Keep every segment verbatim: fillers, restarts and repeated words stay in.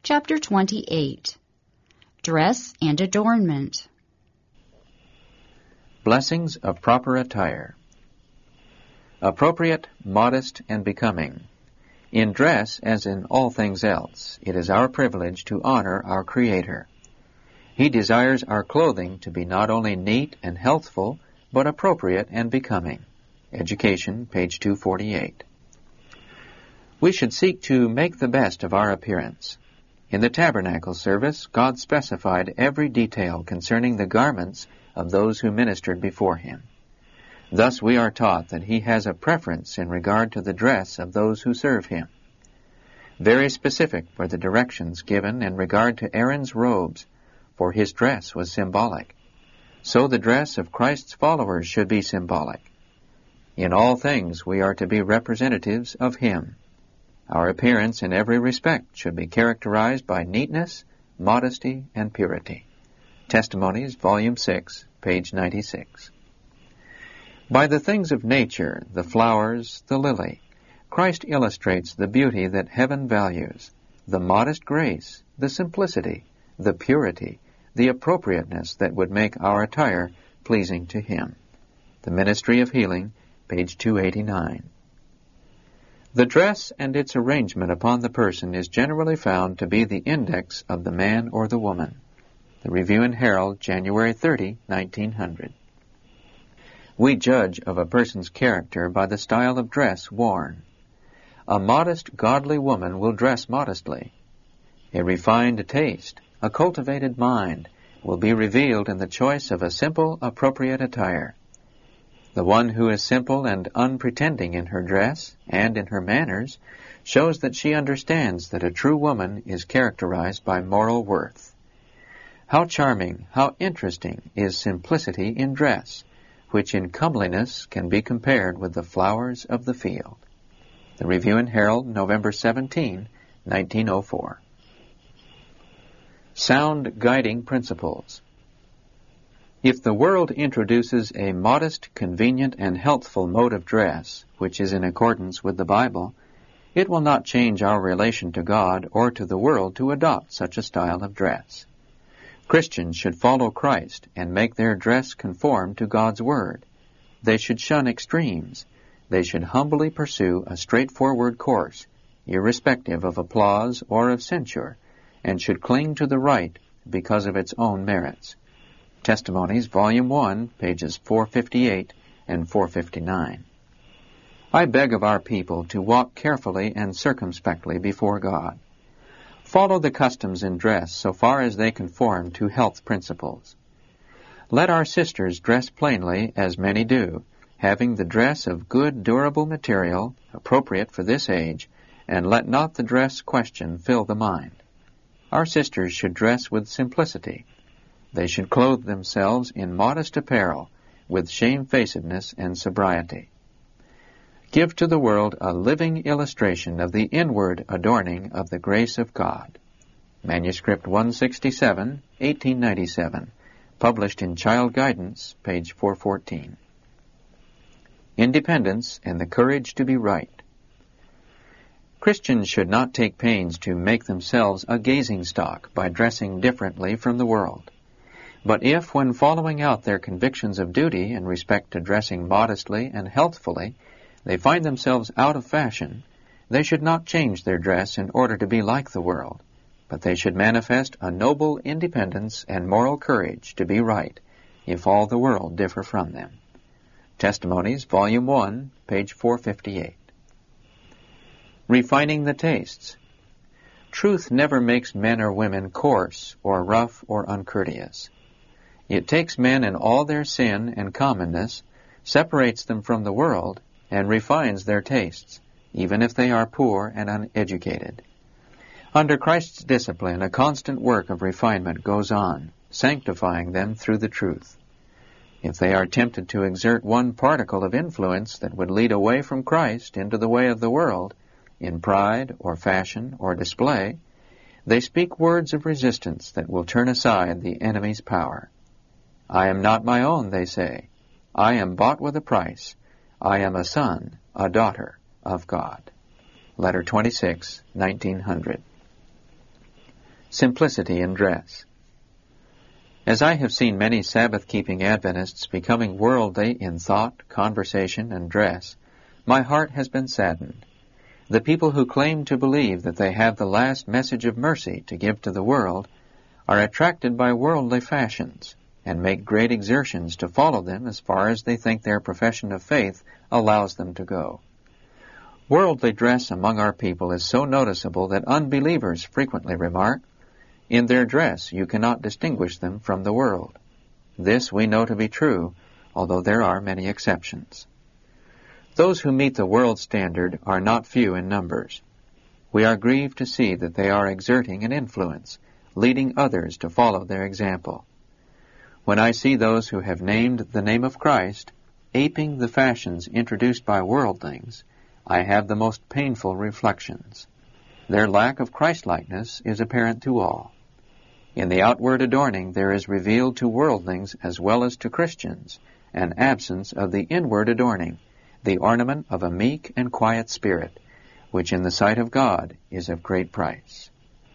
Chapter twenty-eight. Dress and Adornment. Blessings of proper attire. Appropriate, modest, and becoming. In dress, as in all things else, it is our privilege to honor our Creator. He desires our clothing to be not only neat and healthful, but appropriate and becoming. Education, page two forty-eight. We should seek to make the best of our appearance. In the tabernacle service, God specified every detail concerning the garments of those who ministered before Him. Thus we are taught that He has a preference in regard to the dress of those who serve Him. Very specific were the directions given in regard to Aaron's robes, for his dress was symbolic. So the dress of Christ's followers should be symbolic. In all things we are to be representatives of Him. Our appearance in every respect should be characterized by neatness, modesty, and purity. Testimonies, Volume six, page ninety-six. By the things of nature, the flowers, the lily, Christ illustrates the beauty that heaven values, the modest grace, the simplicity, the purity, the appropriateness that would make our attire pleasing to Him. The Ministry of Healing, page two eighty-nine. The dress and its arrangement upon the person is generally found to be the index of the man or the woman. The Review and Herald, January thirtieth, nineteen hundred. We judge of a person's character by the style of dress worn. A modest, godly woman will dress modestly. A refined taste, a cultivated mind, will be revealed in the choice of a simple, appropriate attire. The one who is simple and unpretending in her dress and in her manners shows that she understands that a true woman is characterized by moral worth. How charming, how interesting is simplicity in dress, which in comeliness can be compared with the flowers of the field. The Review and Herald, November seventeenth, nineteen oh four. Sound guiding principles. If the world introduces a modest, convenient, and healthful mode of dress, which is in accordance with the Bible, it will not change our relation to God or to the world to adopt such a style of dress. Christians should follow Christ and make their dress conform to God's Word. They should shun extremes. They should humbly pursue a straightforward course, irrespective of applause or of censure, and should cling to the right because of its own merits. Testimonies, Volume one, pages four fifty-eight and four fifty-nine. I beg of our people to walk carefully and circumspectly before God. Follow the customs in dress so far as they conform to health principles. Let our sisters dress plainly, as many do, having the dress of good, durable material, appropriate for this age, and let not the dress question fill the mind. Our sisters should dress with simplicity. They should clothe themselves in modest apparel, with shamefacedness and sobriety. Give to the world a living illustration of the inward adorning of the grace of God. Manuscript one sixty-seven, eighteen ninety-seven, published in Child Guidance, page four fourteen. Independence and the courage to be right. Christians should not take pains to make themselves a gazing stock by dressing differently from the world. But if, when following out their convictions of duty in respect to dressing modestly and healthfully, they find themselves out of fashion, they should not change their dress in order to be like the world, but they should manifest a noble independence and moral courage to be right, if all the world differ from them. Testimonies, Volume one, page four fifty-eight. Refining the tastes. Truth never makes men or women coarse or rough or uncourteous. It takes men in all their sin and commonness, separates them from the world, and refines their tastes, even if they are poor and uneducated. Under Christ's discipline, a constant work of refinement goes on, sanctifying them through the truth. If they are tempted to exert one particle of influence that would lead away from Christ into the way of the world, in pride or fashion or display, they speak words of resistance that will turn aside the enemy's power. I am not my own, they say. I am bought with a price. I am a son, a daughter of God. Letter twenty-six, nineteen hundred. simplicity in dress. As I have seen many Sabbath-keeping Adventists becoming worldly in thought, conversation, and dress, my heart has been saddened. The people who claim to believe that they have the last message of mercy to give to the world are attracted by worldly fashions and make great exertions to follow them as far as they think their profession of faith allows them to go. Worldly dress among our people is so noticeable that unbelievers frequently remark, "In their dress you cannot distinguish them from the world." This we know to be true, although there are many exceptions. Those who meet the world standard are not few in numbers. We are grieved to see that they are exerting an influence, leading others to follow their example. When I see those who have named the name of Christ, aping the fashions introduced by worldlings, I have the most painful reflections. Their lack of Christ-likeness is apparent to all. In the outward adorning there is revealed to worldlings as well as to Christians an absence of the inward adorning, the ornament of a meek and quiet spirit, which in the sight of God is of great price.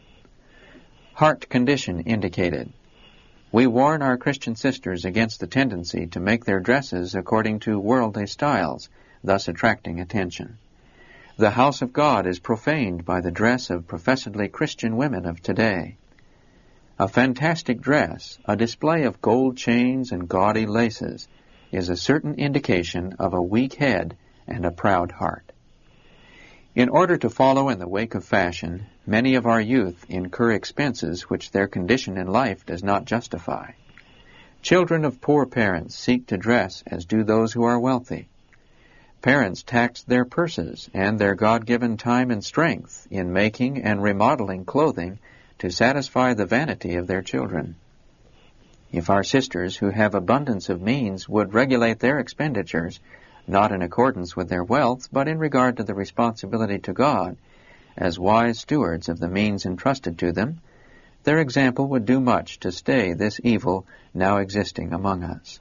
Heart condition indicated. We warn our Christian sisters against the tendency to make their dresses according to worldly styles, thus attracting attention. The house of God is profaned by the dress of professedly Christian women of today. A fantastic dress, a display of gold chains and gaudy laces, is a certain indication of a weak head and a proud heart. In order to follow in the wake of fashion, many of our youth incur expenses which their condition in life does not justify. Children of poor parents seek to dress as do those who are wealthy. Parents tax their purses and their God-given time and strength in making and remodeling clothing to satisfy the vanity of their children. If our sisters who have abundance of means would regulate their expenditures, not in accordance with their wealth, but in regard to the responsibility to God, as wise stewards of the means entrusted to them, their example would do much to stay this evil now existing among us.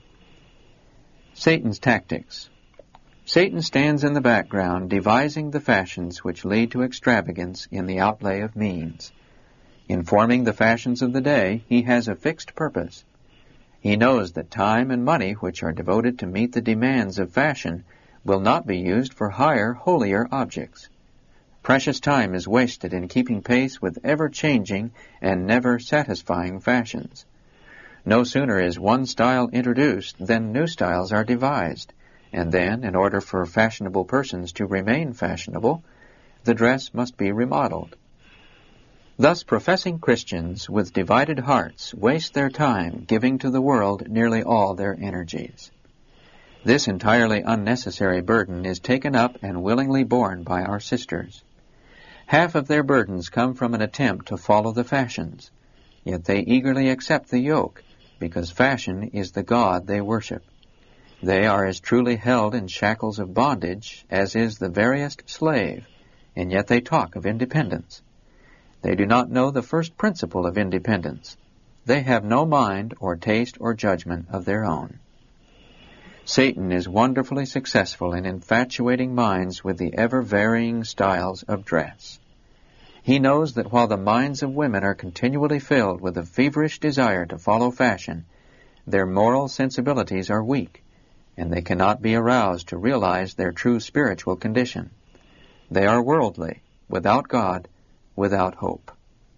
Satan's tactics. Satan stands in the background devising the fashions which lead to extravagance in the outlay of means. In forming the fashions of the day, he has a fixed purpose. He knows that time and money which are devoted to meet the demands of fashion will not be used for higher, holier objects. Precious time is wasted in keeping pace with ever-changing and never-satisfying fashions. No sooner is one style introduced than new styles are devised, and then, in order for fashionable persons to remain fashionable, the dress must be remodeled. Thus, professing Christians with divided hearts waste their time giving to the world nearly all their energies. This entirely unnecessary burden is taken up and willingly borne by our sisters. Half of their burdens come from an attempt to follow the fashions, yet they eagerly accept the yoke, because fashion is the God they worship. They are as truly held in shackles of bondage as is the veriest slave, and yet they talk of independence. They do not know the first principle of independence. They have no mind or taste or judgment of their own. Satan is wonderfully successful in infatuating minds with the ever-varying styles of dress. He knows that while the minds of women are continually filled with a feverish desire to follow fashion, their moral sensibilities are weak, and they cannot be aroused to realize their true spiritual condition. They are worldly, without God, without hope.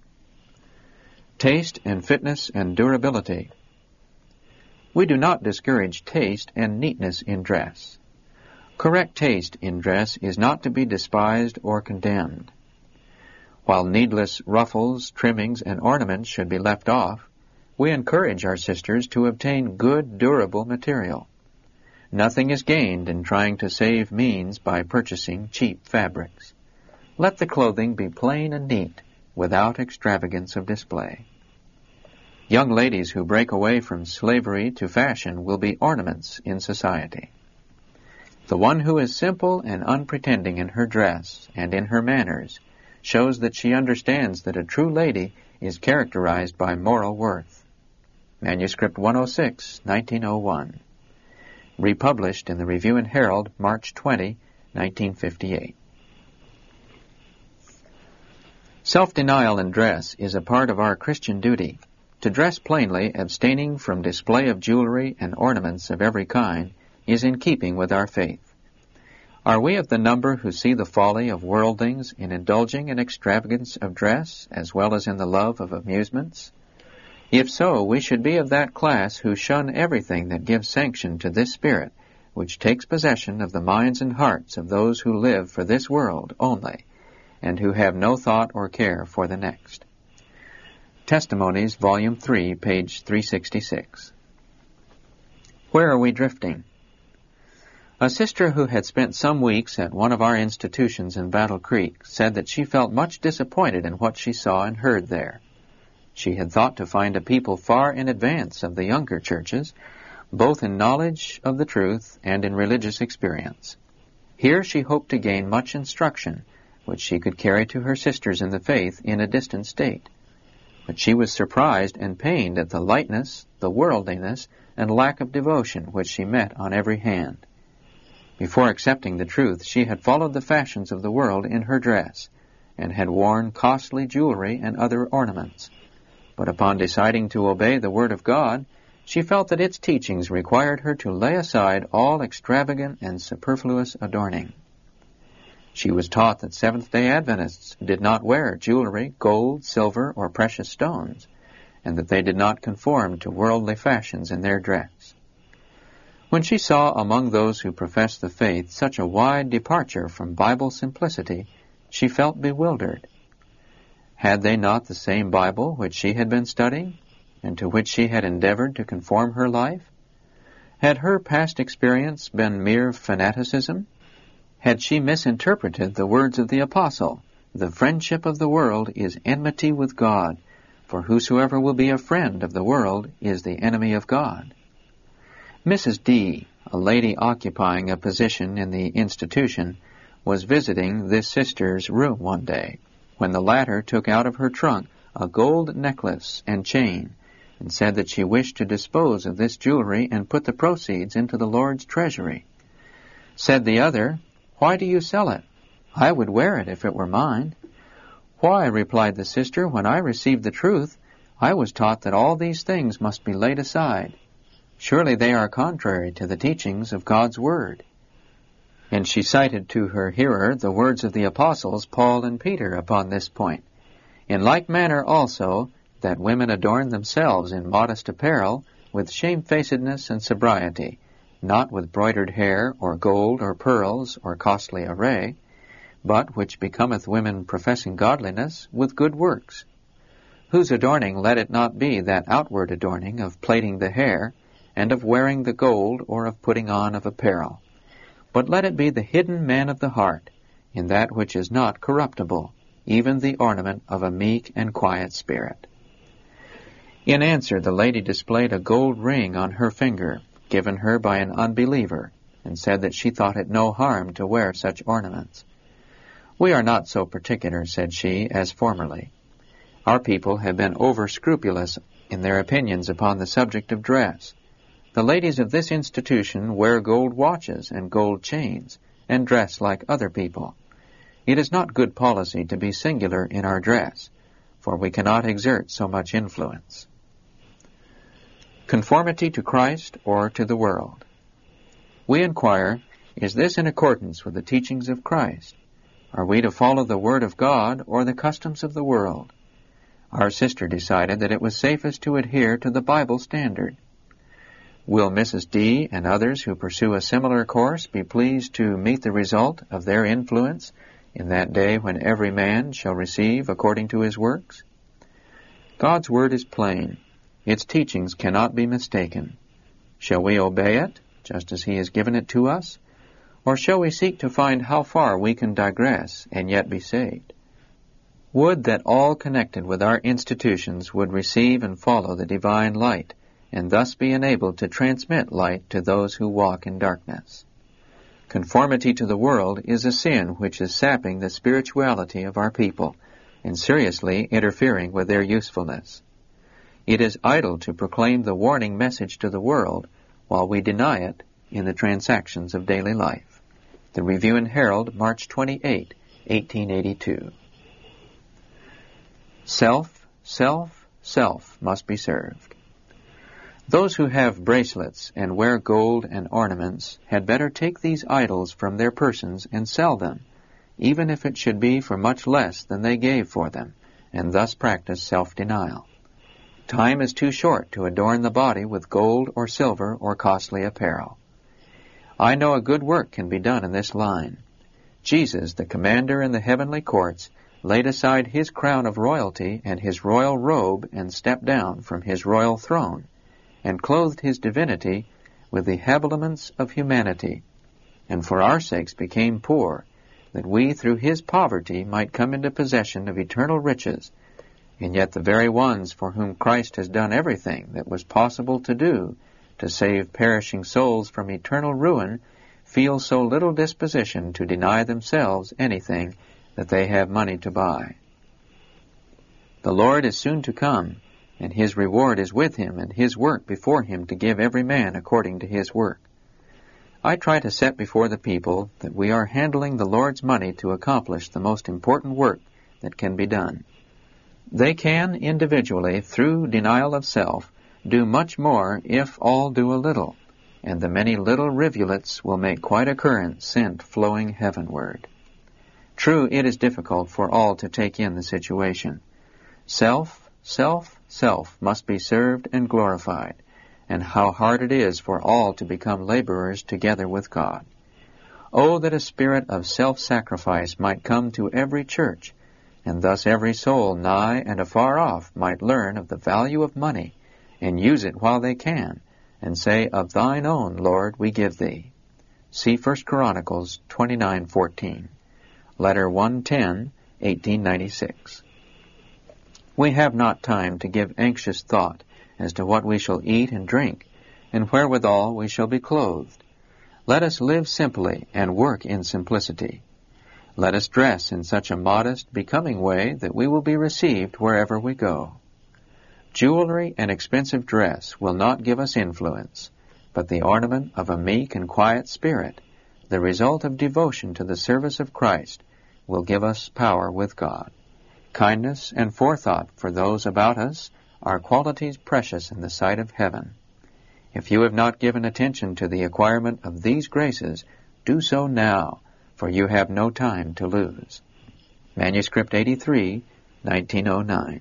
Taste and fitness and durability. We do not discourage taste and neatness in dress. Correct taste in dress is not to be despised or condemned. While needless ruffles, trimmings, and ornaments should be left off, we encourage our sisters to obtain good, durable material. Nothing is gained in trying to save means by purchasing cheap fabrics. Let the clothing be plain and neat, without extravagance of display. Young ladies who break away from slavery to fashion will be ornaments in society. The one who is simple and unpretending in her dress and in her manners shows that she understands that a true lady is characterized by moral worth. Manuscript one oh six, nineteen oh one. Republished in the Review and Herald, March twentieth, nineteen fifty-eight. Self-denial in dress is a part of our Christian duty. To dress plainly, abstaining from display of jewelry and ornaments of every kind, is in keeping with our faith. Are we of the number who see the folly of worldlings in indulging in extravagance of dress, as well as in the love of amusements? If so, we should be of that class who shun everything that gives sanction to this spirit, which takes possession of the minds and hearts of those who live for this world only, and who have no thought or care for the next. Testimonies, Volume three, page three sixty-six. Where are we drifting? A sister who had spent some weeks at one of our institutions in Battle Creek said that she felt much disappointed in what she saw and heard there. She had thought to find a people far in advance of the younger churches, both in knowledge of the truth and in religious experience. Here she hoped to gain much instruction, which she could carry to her sisters in the faith in a distant state. But she was surprised and pained at the lightness, the worldliness, and lack of devotion which she met on every hand. Before accepting the truth, she had followed the fashions of the world in her dress, and had worn costly jewelry and other ornaments. But upon deciding to obey the Word of God, she felt that its teachings required her to lay aside all extravagant and superfluous adorning. She was taught that Seventh-day Adventists did not wear jewelry, gold, silver, or precious stones, and that they did not conform to worldly fashions in their dress. When she saw among those who professed the faith such a wide departure from Bible simplicity, she felt bewildered. Had they not the same Bible which she had been studying, and to which she had endeavored to conform her life? Had her past experience been mere fanaticism? Had she misinterpreted the words of the Apostle, "The friendship of the world is enmity with God, for whosoever will be a friend of the world is the enemy of God"? Missus D., a lady occupying a position in the institution, was visiting this sister's room one day, when the latter took out of her trunk a gold necklace and chain, and said that she wished to dispose of this jewelry and put the proceeds into the Lord's treasury. Said the other, "Why do you sell it? I would wear it if it were mine." "Why," replied the sister, "when I received the truth, I was taught that all these things must be laid aside. Surely they are contrary to the teachings of God's Word." And she cited to her hearer the words of the apostles Paul and Peter upon this point. In like manner also, that women adorn themselves in modest apparel, with shamefacedness and sobriety, not with broidered hair, or gold, or pearls, or costly array, but, which becometh women professing godliness, with good works. Whose adorning let it not be that outward adorning of plaiting the hair, and of wearing the gold, or of putting on of apparel. But let it be the hidden man of the heart, in that which is not corruptible, even the ornament of a meek and quiet spirit. In answer, the lady displayed a gold ring on her finger, given her by an unbeliever, and said that she thought it no harm to wear such ornaments. "We are not so particular," said she, "as formerly. Our people have been over-scrupulous in their opinions upon the subject of dress. The ladies of this institution wear gold watches and gold chains, and dress like other people. It is not good policy to be singular in our dress, for we cannot exert so much influence." Conformity to Christ or to the world. We inquire, is this in accordance with the teachings of Christ? Are we to follow the Word of God or the customs of the world? Our sister decided that it was safest to adhere to the Bible standard. Will Missus D. and others who pursue a similar course be pleased to meet the result of their influence in that day when every man shall receive according to his works? God's Word is plain. Its teachings cannot be mistaken. Shall we obey it, just as He has given it to us? Or shall we seek to find how far we can digress and yet be saved? Would that all connected with our institutions would receive and follow the divine light, and thus be enabled to transmit light to those who walk in darkness. Conformity to the world is a sin which is sapping the spirituality of our people, and seriously interfering with their usefulness. It is idle to proclaim the warning message to the world, while we deny it in the transactions of daily life. The Review and Herald, March twenty-eighth, eighteen eighty-two. Self, self, self must be served. Those who have bracelets and wear gold and ornaments had better take these idols from their persons and sell them, even if it should be for much less than they gave for them, and thus practice self-denial. Time is too short to adorn the body with gold or silver or costly apparel. I know a good work can be done in this line. Jesus, the commander in the heavenly courts, laid aside his crown of royalty and his royal robe and stepped down from his royal throne, and clothed his divinity with the habiliments of humanity, and for our sakes became poor, that we through his poverty might come into possession of eternal riches. And yet the very ones for whom Christ has done everything that was possible to do to save perishing souls from eternal ruin feel so little disposition to deny themselves anything that they have money to buy. The Lord is soon to come, and his reward is with him and his work before him to give every man according to his work. I try to set before the people that we are handling the Lord's money to accomplish the most important work that can be done. They can, individually, through denial of self, do much more if all do a little, and the many little rivulets will make quite a current sent flowing heavenward. True, it is difficult for all to take in the situation. Self, self, self must be served and glorified, and how hard it is for all to become laborers together with God. Oh, that a spirit of self-sacrifice might come to every church, and thus every soul nigh and afar off might learn of the value of money, and use it while they can, and say, Of thine own, Lord, we give thee. See First Chronicles twenty-nine fourteen. Letter one ten, eighteen ninety-six. We have not time to give anxious thought as to what we shall eat and drink, and wherewithal we shall be clothed. Let us live simply and work in simplicity. Let us dress in such a modest, becoming way that we will be received wherever we go. Jewelry and expensive dress will not give us influence, but the ornament of a meek and quiet spirit, the result of devotion to the service of Christ, will give us power with God. Kindness and forethought for those about us are qualities precious in the sight of heaven. If you have not given attention to the acquirement of these graces, do so now, for you have no time to lose. Manuscript eighty-three, nineteen oh nine.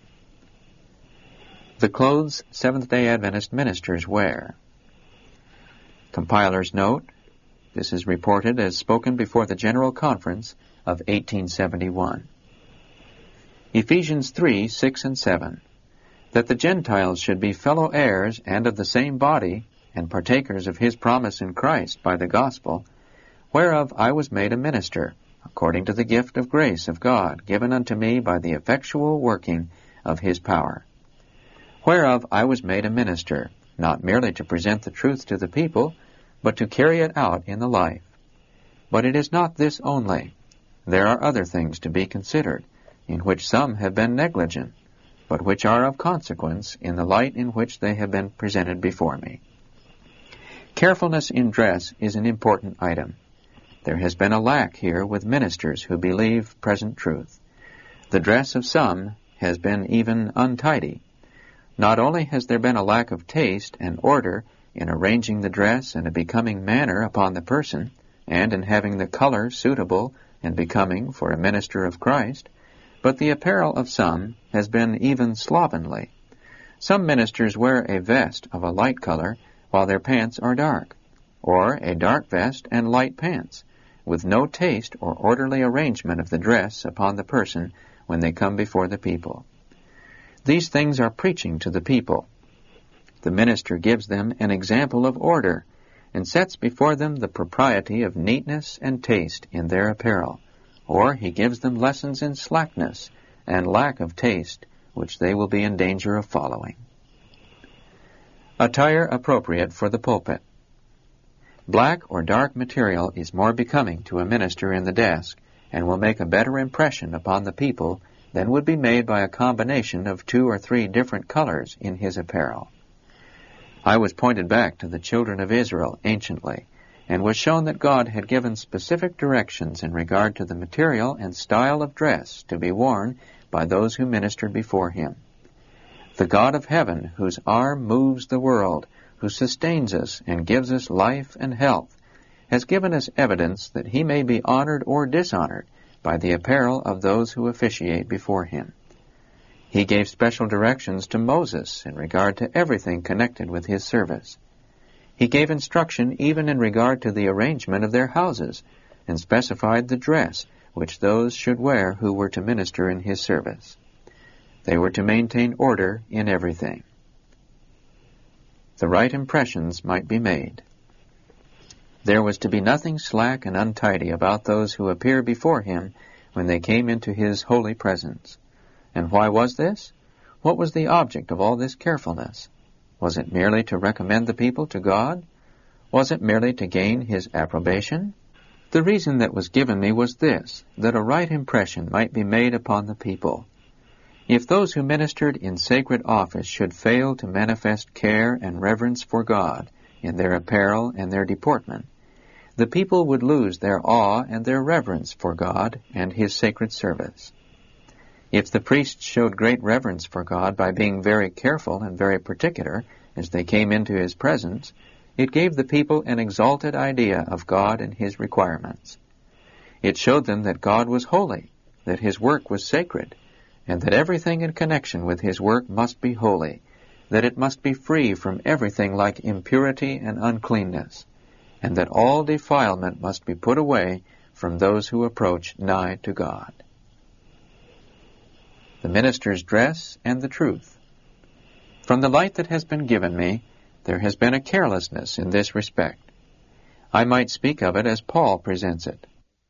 The clothes Seventh-day Adventist ministers wear. Compiler's note, this is reported as spoken before the General Conference of eighteen seventy-one. Ephesians three, six and seven. That the Gentiles should be fellow heirs and of the same body, and partakers of his promise in Christ by the gospel, whereof I was made a minister, according to the gift of grace of God, given unto me by the effectual working of his power. Whereof I was made a minister, not merely to present the truth to the people, but to carry it out in the life. But it is not this only. There are other things to be considered, in which some have been negligent, but which are of consequence in the light in which they have been presented before me. Carefulness in dress is an important item. There has been a lack here with ministers who believe present truth. The dress of some has been even untidy. Not only has there been a lack of taste and order in arranging the dress in a becoming manner upon the person, and in having the color suitable and becoming for a minister of Christ, but the apparel of some has been even slovenly. Some ministers wear a vest of a light color while their pants are dark, or a dark vest and light pants, with no taste or orderly arrangement of the dress upon the person when they come before the people. These things are preaching to the people. The minister gives them an example of order, and sets before them the propriety of neatness and taste in their apparel, or he gives them lessons in slackness and lack of taste, which they will be in danger of following. Attire appropriate for the pulpit. Black or dark material is more becoming to a minister in the desk, and will make a better impression upon the people than would be made by a combination of two or three different colors in his apparel. I was pointed back to the children of Israel anciently, and was shown that God had given specific directions in regard to the material and style of dress to be worn by those who ministered before him. The God of heaven, whose arm moves the world, who sustains us and gives us life and health, has given us evidence that he may be honored or dishonored by the apparel of those who officiate before him. He gave special directions to Moses in regard to everything connected with his service. He gave instruction even in regard to the arrangement of their houses, and specified the dress which those should wear who were to minister in his service. They were to maintain order in everything. The right impressions might be made. There was to be nothing slack and untidy about those who appear before him when they came into his holy presence. And why was this? What was the object of all this carefulness? Was it merely to recommend the people to God? Was it merely to gain his approbation? The reason that was given me was this, that a right impression might be made upon the people. If those who ministered in sacred office should fail to manifest care and reverence for God in their apparel and their deportment, the people would lose their awe and their reverence for God and his sacred service. If the priests showed great reverence for God by being very careful and very particular as they came into his presence, it gave the people an exalted idea of God and his requirements. It showed them that God was holy, that his work was sacred, and that everything in connection with his work must be holy, that it must be free from everything like impurity and uncleanness, and that all defilement must be put away from those who approach nigh to God. The minister's dress and the truth. From the light that has been given me, there has been a carelessness in this respect. I might speak of it as Paul presents it.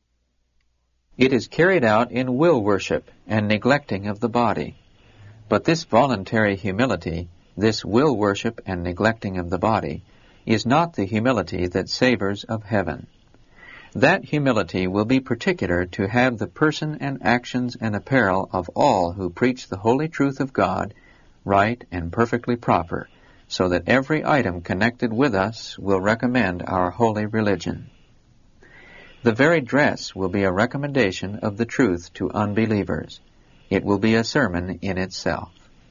It is carried out in will worship and neglecting of the body. But this voluntary humility, this will worship and neglecting of the body, is not the humility that savors of heaven. That humility will be particular to have the person and actions and apparel of all who preach the holy truth of God right and perfectly proper, so that every item connected with us will recommend our holy religion. The very dress will be a recommendation of the truth to unbelievers. It will be a sermon in itself.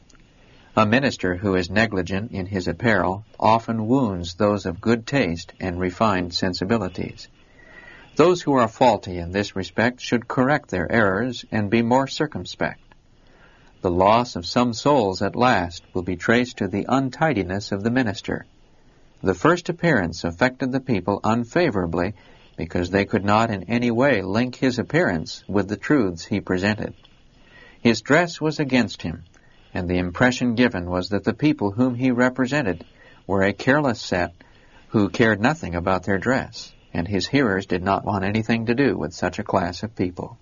A minister who is negligent in his apparel often wounds those of good taste and refined sensibilities. Those who are faulty in this respect should correct their errors and be more circumspect. The loss of some souls at last will be traced to the untidiness of the minister. The first appearance affected the people unfavorably because they could not in any way link his appearance with the truths he presented. His dress was against him, and the impression given was that the people whom he represented were a careless set who cared nothing about their dress, and his hearers did not want anything to do with such a class of people.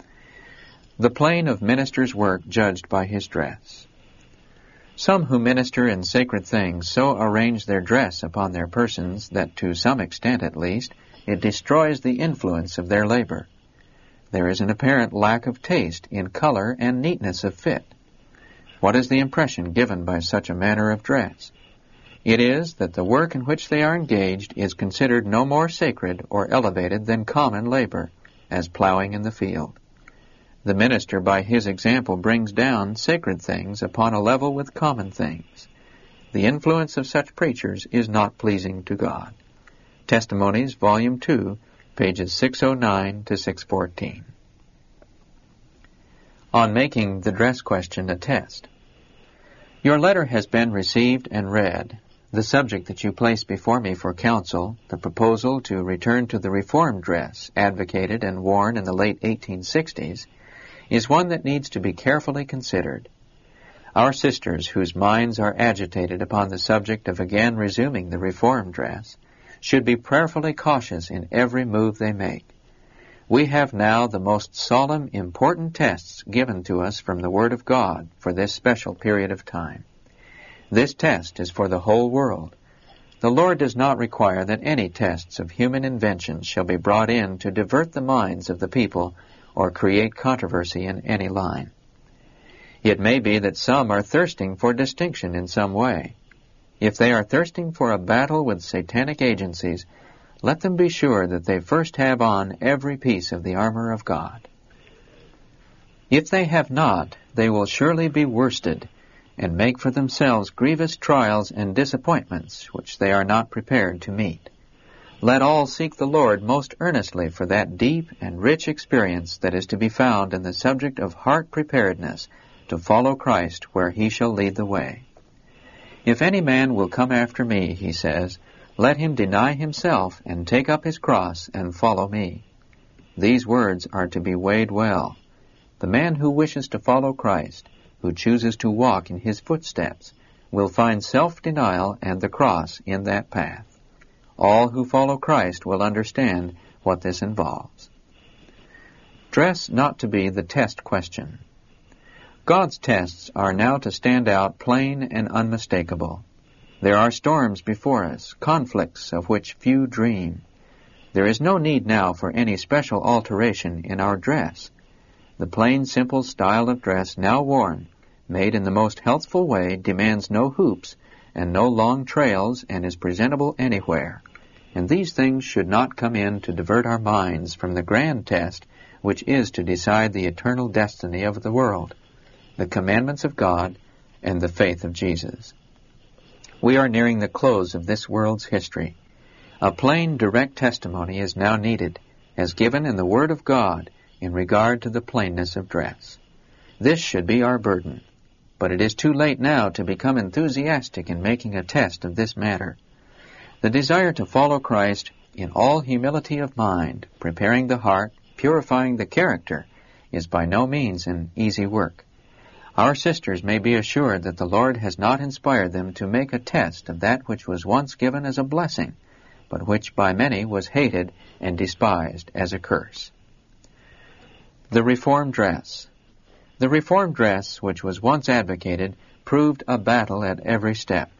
The plane of minister's work judged by his dress. Some who minister in sacred things so arrange their dress upon their persons that, to some extent at least, it destroys the influence of their labor. There is an apparent lack of taste in color and neatness of fit. What is the impression given by such a manner of dress? It is that the work in which they are engaged is considered no more sacred or elevated than common labor, as plowing in the field. The minister by his example brings down sacred things upon a level with common things. The influence of such preachers is not pleasing to God. Testimonies, Volume two, pages six oh nine to six fourteen. On making the dress question a test. Your letter has been received and read. The subject that you place before me for counsel, the proposal to return to the reform dress advocated and worn in the late eighteen sixties, is one that needs to be carefully considered. Our sisters, whose minds are agitated upon the subject of again resuming the reform dress, should be prayerfully cautious in every move they make. We have now the most solemn, important tests given to us from the Word of God for this special period of time. This test is for the whole world. The Lord does not require that any tests of human invention shall be brought in to divert the minds of the people or create controversy in any line. It may be that some are thirsting for distinction in some way. If they are thirsting for a battle with satanic agencies, let them be sure that they first have on every piece of the armor of God. If they have not, they will surely be worsted, and make for themselves grievous trials and disappointments which they are not prepared to meet. Let all seek the Lord most earnestly for that deep and rich experience that is to be found in the subject of heart preparedness to follow Christ where he shall lead the way. If any man will come after me, he says, let him deny himself and take up his cross and follow me. These words are to be weighed well. The man who wishes to follow Christ, who chooses to walk in his footsteps, will find self-denial and the cross in that path. All who follow Christ will understand what this involves. Dress not to be the test question. God's tests are now to stand out plain and unmistakable. There are storms before us, conflicts of which few dream. There is no need now for any special alteration in our dress. The plain, simple style of dress now worn, made in the most healthful way, demands no hoops and no long trails and is presentable anywhere. And these things should not come in to divert our minds from the grand test which is to decide the eternal destiny of the world, the commandments of God, and the faith of Jesus. We are nearing the close of this world's history. A plain, direct testimony is now needed, as given in the Word of God, in regard to the plainness of dress. This should be our burden, but it is too late now to become enthusiastic in making a test of this matter. The desire to follow Christ in all humility of mind, preparing the heart, purifying the character, is by no means an easy work. Our sisters may be assured that the Lord has not inspired them to make a test of that which was once given as a blessing, but which by many was hated and despised as a curse. The Reformed Dress. The Reformed dress, which was once advocated, proved a battle at every step.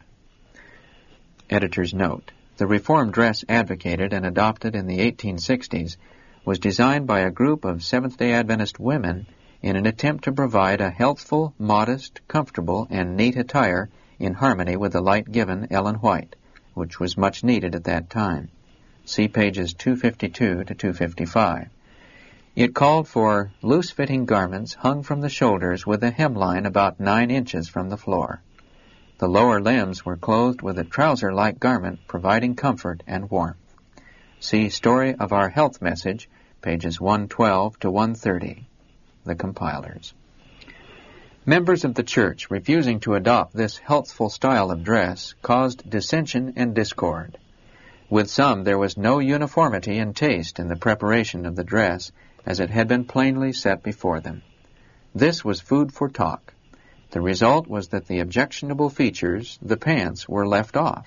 Editor's note: the Reformed dress advocated and adopted in the eighteen sixties was designed by a group of Seventh-day Adventist women in an attempt to provide a healthful, modest, comfortable, and neat attire in harmony with the light given Ellen White, which was much needed at that time. See pages two fifty-two to two fifty-five. It called for loose-fitting garments hung from the shoulders with a hemline about nine inches from the floor. The lower limbs were clothed with a trouser-like garment providing comfort and warmth. See Story of Our Health Message, pages one twelve to one thirty. The compilers. Members of the church refusing to adopt this healthful style of dress caused dissension and discord. With some there was no uniformity in taste in the preparation of the dress as it had been plainly set before them. This was food for talk. The result was that the objectionable features, the pants, were left off.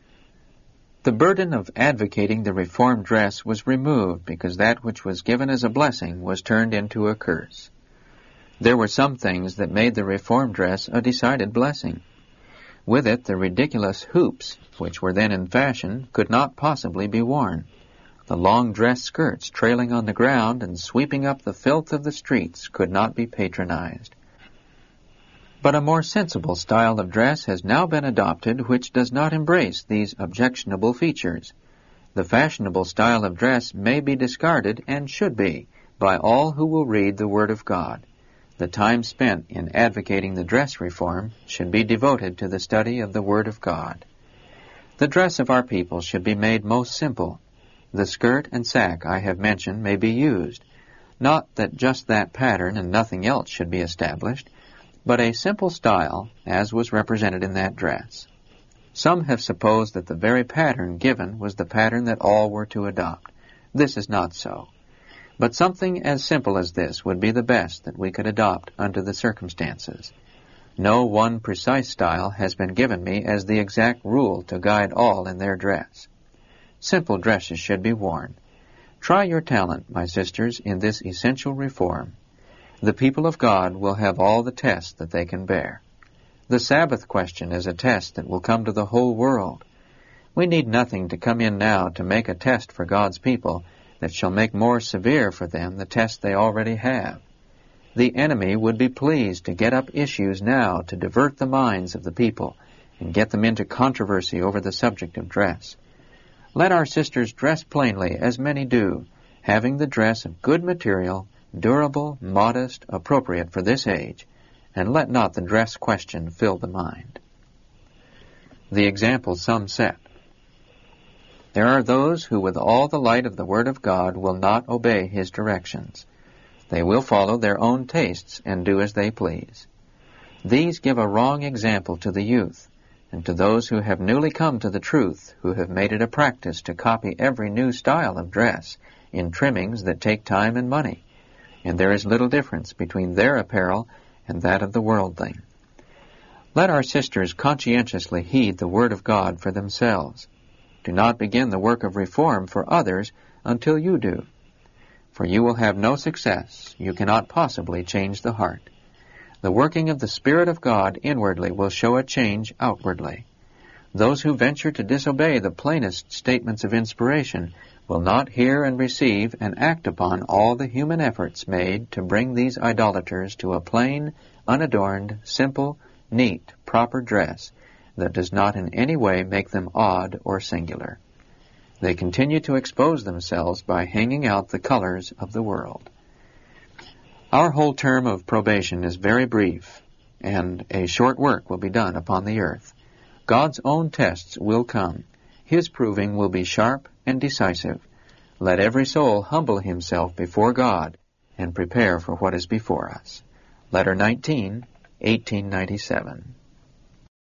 The burden of advocating the Reformed dress was removed because that which was given as a blessing was turned into a curse. There were some things that made the Reformed dress a decided blessing. With it, the ridiculous hoops, which were then in fashion, could not possibly be worn. The long dress skirts trailing on the ground and sweeping up the filth of the streets could not be patronized. But a more sensible style of dress has now been adopted which does not embrace these objectionable features. The fashionable style of dress may be discarded, and should be, by all who will read the Word of God. The time spent in advocating the dress reform should be devoted to the study of the Word of God. The dress of our people should be made most simple. The skirt and sack I have mentioned may be used. Not that just that pattern and nothing else should be established, but a simple style, as was represented in that dress. Some have supposed that the very pattern given was the pattern that all were to adopt. This is not so. But something as simple as this would be the best that we could adopt under the circumstances. No one precise style has been given me as the exact rule to guide all in their dress. Simple dresses should be worn. Try your talent, my sisters, in this essential reform. The people of God will have all the tests that they can bear. The Sabbath question is a test that will come to the whole world. We need nothing to come in now to make a test for God's people that shall make more severe for them the test they already have. The enemy would be pleased to get up issues now to divert the minds of the people and get them into controversy over the subject of dress. Let our sisters dress plainly, as many do, having the dress of good material, durable, modest, appropriate for this age, and let not the dress question fill the mind. The example some set. There are those who with all the light of the Word of God will not obey His directions. They will follow their own tastes and do as they please. These give a wrong example to the youth, and to those who have newly come to the truth, who have made it a practice to copy every new style of dress in trimmings that take time and money, and there is little difference between their apparel and that of the worldling. Let our sisters conscientiously heed the Word of God for themselves. Do not begin the work of reform for others until you do, for you will have no success. You cannot possibly change the heart. The working of the Spirit of God inwardly will show a change outwardly. Those who venture to disobey the plainest statements of inspiration will not hear and receive and act upon all the human efforts made to bring these idolaters to a plain, unadorned, simple, neat, proper dress that does not in any way make them odd or singular. They continue to expose themselves by hanging out the colors of the world. Our whole term of probation is very brief, and a short work will be done upon the earth. God's own tests will come. His proving will be sharp and decisive. Let every soul humble himself before God and prepare for what is before us. Letter nineteen, eighteen ninety-seven.